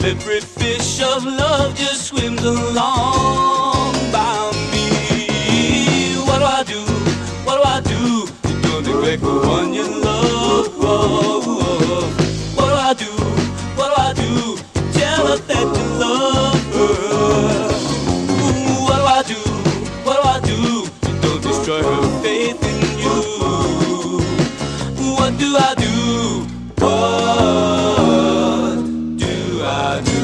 Every fish of love just swims along by me. What do I do? What do I do? You don't neglect the one you love. What do I do? What do I do? Tell her that you love her. Ooh, what do I do? What do I do? You don't destroy her faith in you. What do I do? What do I do?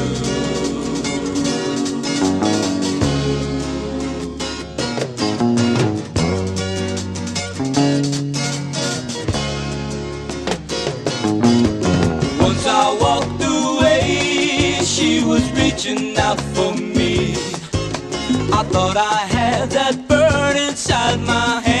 Once I walked away, she was reaching out for me. I thought I had that burn inside my head.